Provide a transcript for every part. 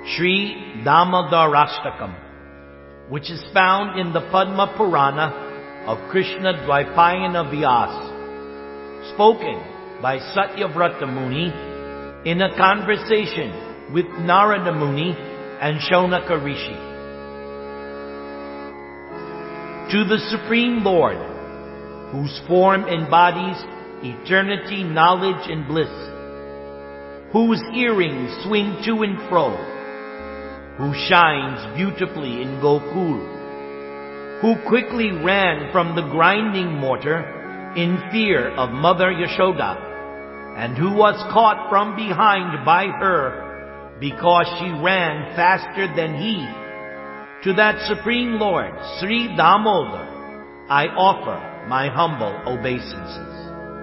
Sri Damodarashtakam, which is found in the Padma Purana of Krishna Dvaipayana Vyas, spoken by Satyavrata Muni in a conversation with Narada Muni and Shaunaka Rishi. To the Supreme Lord, whose form embodies eternity, knowledge, and bliss, whose earrings swing to and fro, who shines beautifully in Gokul, who quickly ran from the grinding mortar in fear of Mother Yashoda, and who was caught from behind by her because she ran faster than he. To that Supreme Lord, Sri Damodar, I offer my humble obeisances.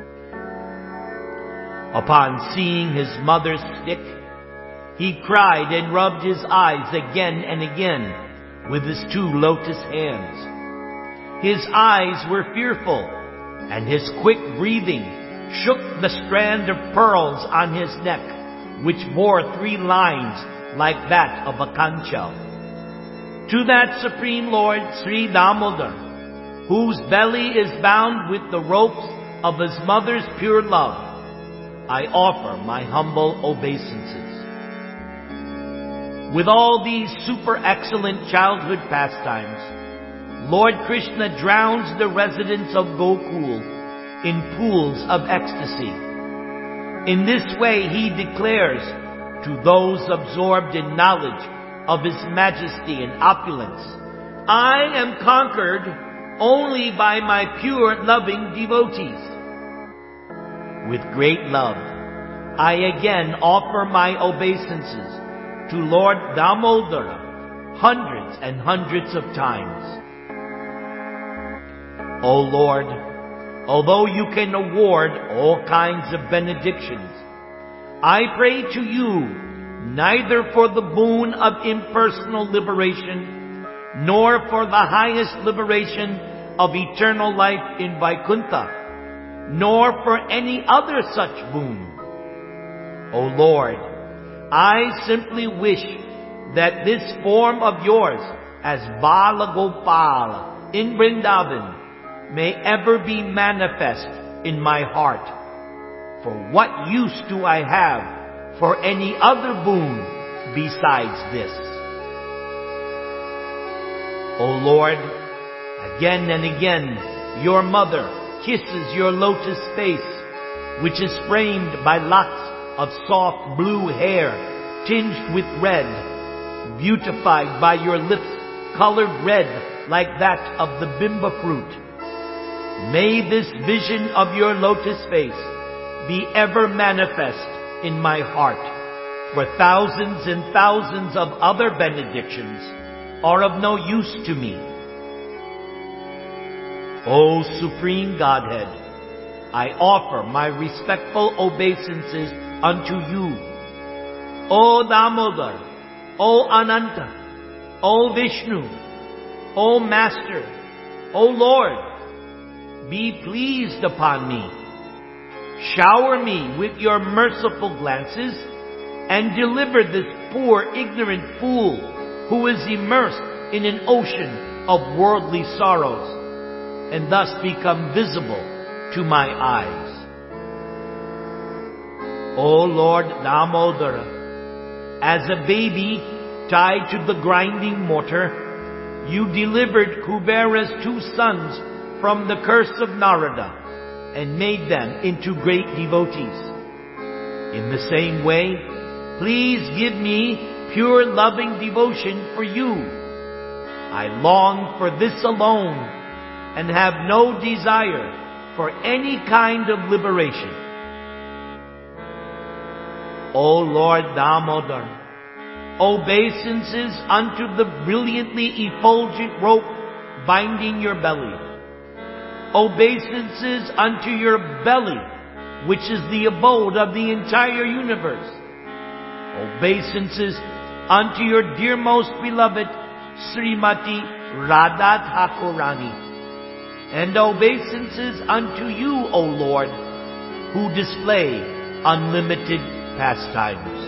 Upon seeing his mother's stick, he cried and rubbed his eyes again and again with his two lotus hands. His eyes were fearful, and his quick breathing shook the strand of pearls on his neck, which bore 3 lines like that of a conch shell. To that Supreme Lord, Sri Damodar, whose belly is bound with the ropes of his mother's pure love, I offer my humble obeisances. With all these super excellent childhood pastimes, Lord Krishna drowns the residents of Gokul in pools of ecstasy. In this way he declares to those absorbed in knowledge of his majesty and opulence, I am conquered only by my pure loving devotees. With great love, I again offer my obeisances to Lord Damodara hundreds and hundreds of times. O Lord, although you can award all kinds of benedictions, I pray to you neither for the boon of impersonal liberation, nor for the highest liberation of eternal life in Vaikuntha, nor for any other such boon. O Lord, I simply wish that this form of yours as Bala Gopala in Vrindavan may ever be manifest in my heart. For what use do I have for any other boon besides this? O Lord, again and again your mother kisses your lotus face, which is framed by locks of soft blue hair tinged with red, beautified by your lips colored red like that of the bimba fruit. May this vision of your lotus face be ever manifest in my heart, for thousands and thousands of other benedictions are of no use to me. O Supreme Godhead, I offer my respectful obeisances unto you. O Damodar, O Ananta, O Vishnu, O Master, O Lord, be pleased upon me. Shower me with your merciful glances and deliver this poor ignorant fool who is immersed in an ocean of worldly sorrows and thus become visible to my eyes. O Lord Damodara, as a baby tied to the grinding mortar, you delivered Kubera's 2 sons from the curse of Narada and made them into great devotees. In the same way, please give me pure loving devotion for you. I long for this alone and have no desire for any kind of liberation. O Lord Damodar, obeisances unto the brilliantly effulgent rope binding your belly. Obeisances unto your belly, which is the abode of the entire universe. Obeisances unto your dearmost beloved Srimati Radha Thakurani. And obeisances unto you, O Lord, who display unlimited pastimes.